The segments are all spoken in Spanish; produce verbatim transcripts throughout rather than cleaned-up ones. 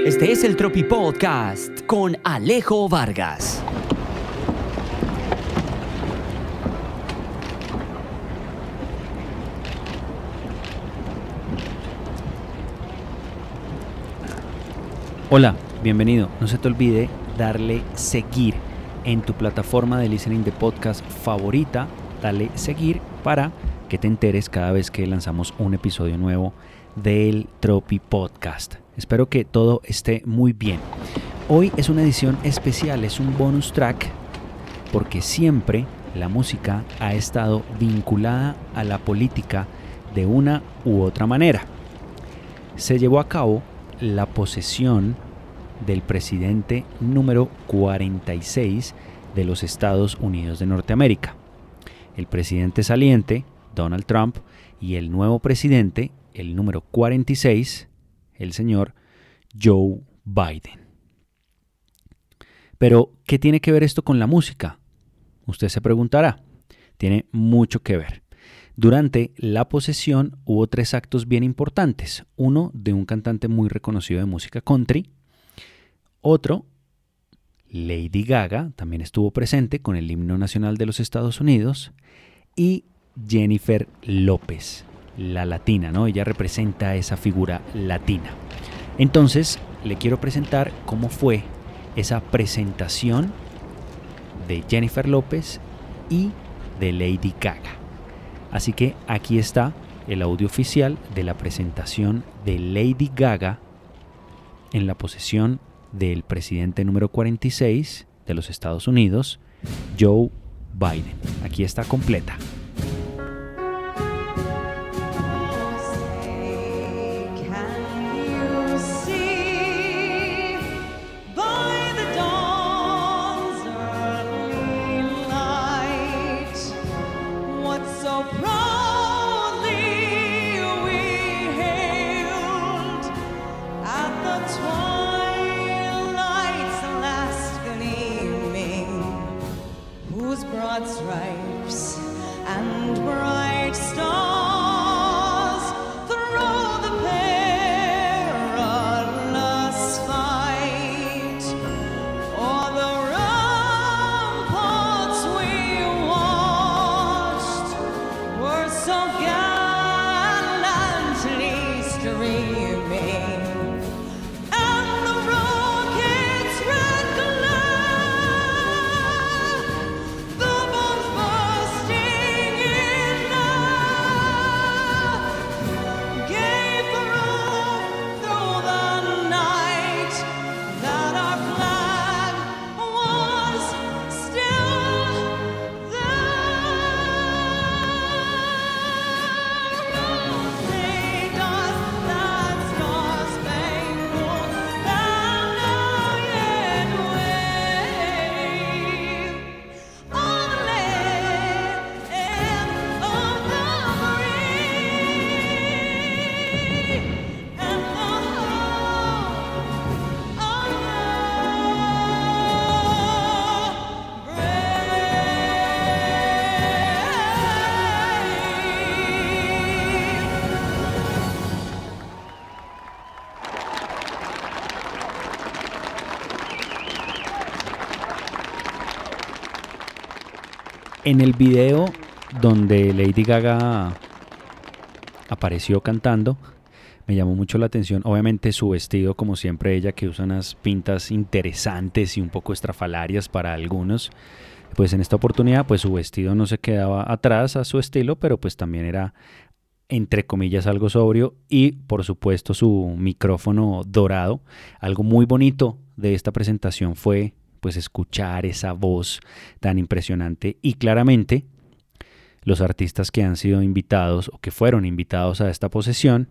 Este es el Tropi Podcast con Alejo Vargas. Hola, bienvenido. No se te olvide darle seguir en tu plataforma de listening de podcast favorita. Dale seguir para que te enteres cada vez que lanzamos un episodio nuevo del Tropi Podcast. Espero que todo esté muy bien. Hoy es una edición especial, es un bonus track, porque siempre la música ha estado vinculada a la política de una u otra manera. Se llevó a cabo la posesión del presidente número cuarenta y seis de los Estados Unidos de Norteamérica. El presidente saliente, Donald Trump, y el nuevo presidente, el número cuarenta y seis, el señor Joe Biden. Pero, ¿qué tiene que ver esto con la música? Usted se preguntará. Tiene mucho que ver. Durante la posesión hubo tres actos bien importantes. Uno de un cantante muy reconocido de música country. Otro, Lady Gaga, también estuvo presente con el himno nacional de los Estados Unidos. Y Jennifer López, la latina, ¿no? Ella representa a esa figura latina. Entonces, le quiero presentar cómo fue esa presentación de Jennifer López y de Lady Gaga. Así que aquí está el audio oficial de la presentación de Lady Gaga en la posesión del presidente número cuarenta y seis de los Estados Unidos, Joe Biden. Aquí está completa. En el video donde Lady Gaga apareció cantando, me llamó mucho la atención, obviamente su vestido, como siempre ella, que usa unas pintas interesantes y un poco estrafalarias para algunos. Pues en esta oportunidad, pues su vestido no se quedaba atrás a su estilo, pero pues también era, entre comillas, algo sobrio, y por supuesto su micrófono dorado. Algo muy bonito de esta presentación fue pues escuchar esa voz tan impresionante, y claramente los artistas que han sido invitados o que fueron invitados a esta posesión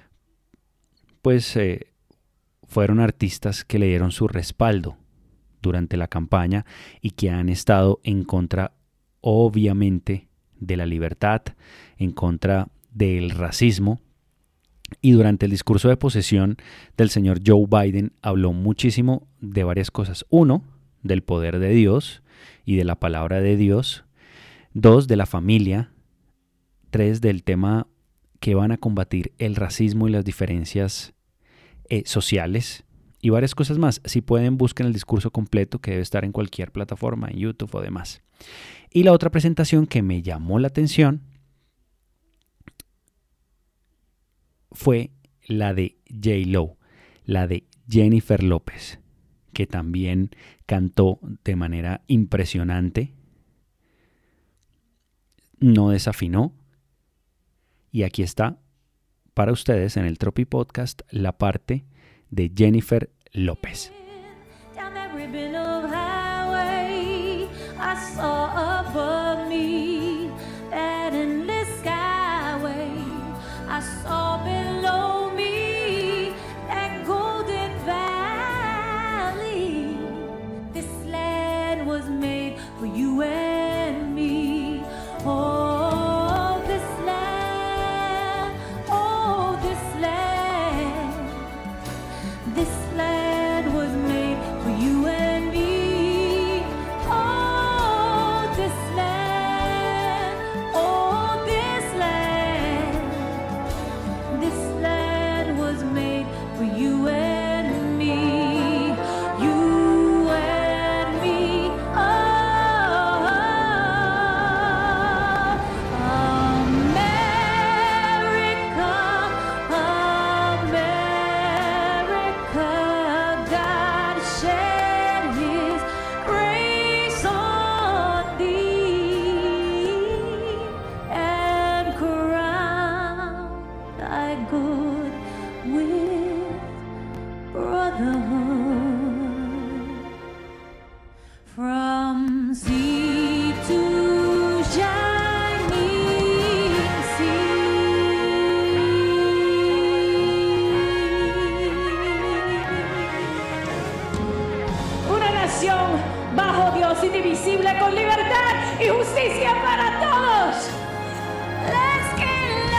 pues eh, fueron artistas que le dieron su respaldo durante la campaña y que han estado en contra, obviamente, de la libertad, en contra del racismo. Y durante el discurso de posesión del señor Joe Biden habló muchísimo de varias cosas. Uno, del poder de Dios y de la palabra de Dios. Dos, de la familia. Tres, del tema que van a combatir el racismo y las diferencias eh, sociales. y varias cosas más. Si pueden, busquen el discurso completo que debe estar en cualquier plataforma, en YouTube o demás. Y la otra presentación que me llamó la atención fue la de J-Lo, la de Jennifer López, que también cantó de manera impresionante, no desafinó, y aquí está para ustedes en el Tropi Podcast la parte de Jennifer López. Bajo Dios, indivisible, con libertad y justicia para todos. Let's get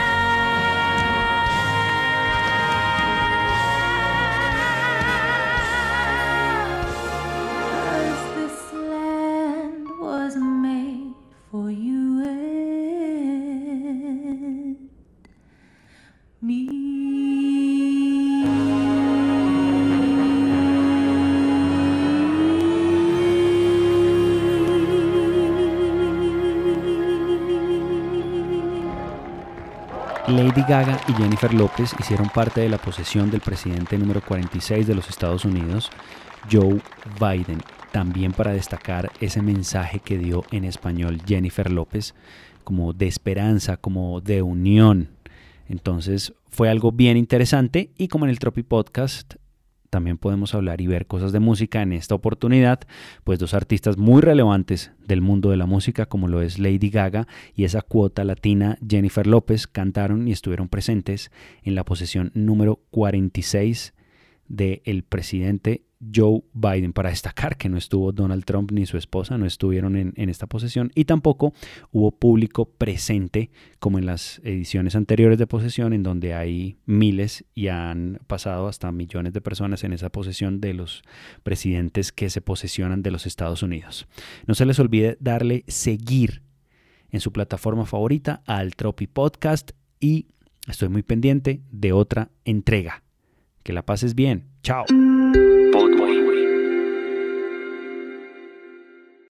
loud. This land was made for you and me. Lady Gaga y Jennifer López hicieron parte de la posesión del presidente número cuarenta y seis de los Estados Unidos, Joe Biden, también para destacar ese mensaje que dio en español Jennifer López, como de esperanza, como de unión. Entonces fue algo bien interesante, y como en el Tropi Podcast también podemos hablar y ver cosas de música, en esta oportunidad pues dos artistas muy relevantes del mundo de la música, como lo es Lady Gaga y esa cuota latina Jennifer López, cantaron y estuvieron presentes en la posesión número cuarenta y seis del presidente Joe Biden, para destacar que no estuvo Donald Trump ni su esposa, no estuvieron en, en esta posesión, y tampoco hubo público presente como en las ediciones anteriores de posesión, en donde hay miles y han pasado hasta millones de personas en esa posesión de los presidentes que se posesionan de los Estados Unidos. No se les olvide darle seguir en su plataforma favorita al Tropi Podcast, y estoy muy pendiente de otra entrega. Que la pases bien. Chao.